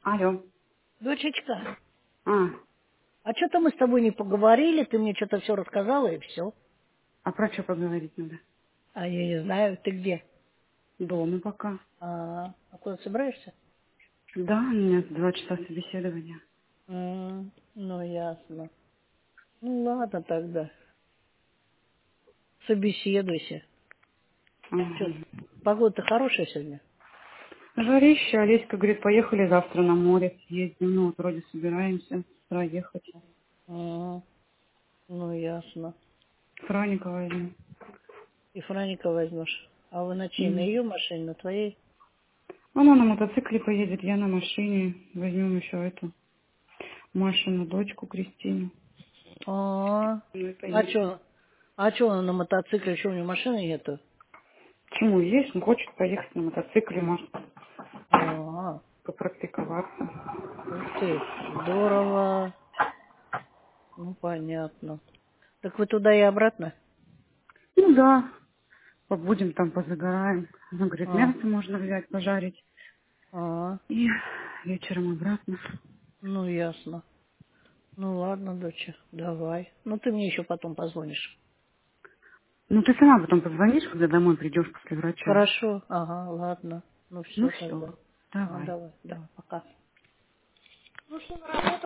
Алло. Дочечка, А, а что-то мы с тобой не поговорили, ты мне что-то все рассказала и все. а про что поговорить надо? А я не знаю, ты где? Дома пока. А куда собираешься? Да, у меня 2 часа собеседования. Ну, ясно. Ну, ладно тогда. Собеседуйся. Что, Ага. погода-то хорошая сегодня? Жарище, Олеська говорит, поехали завтра на море съездим. Ну, вот вроде собираемся с утра ехать. Ага. Ну, ясно. Франика возьмем. И Франика возьмешь. А вы на чьей? На М. ее машине, на твоей? Она на мотоцикле поедет, я на машине. Возьмем еще эту Машину дочку Кристину. А, Ну и а поедем. что? А что она на мотоцикле? Что, у нее машины нету? Почему есть? Он хочет поехать на мотоцикле, может А, попрактиковаться. ух ты, здорово. Ну, понятно. Так вы туда и обратно? Ну да, побудем там, позагораем. Она говорит, А, мясо можно взять, пожарить. а, И вечером обратно. ну ясно. Ну ладно, доча, давай. Ну ты мне еще потом позвонишь. Ну, ты сама потом позвонишь, когда домой придешь после врача. Хорошо? Ага, ладно. Ну Ну, все все. тогда. Давай. Давай, давай, пока. Ну что, на работу?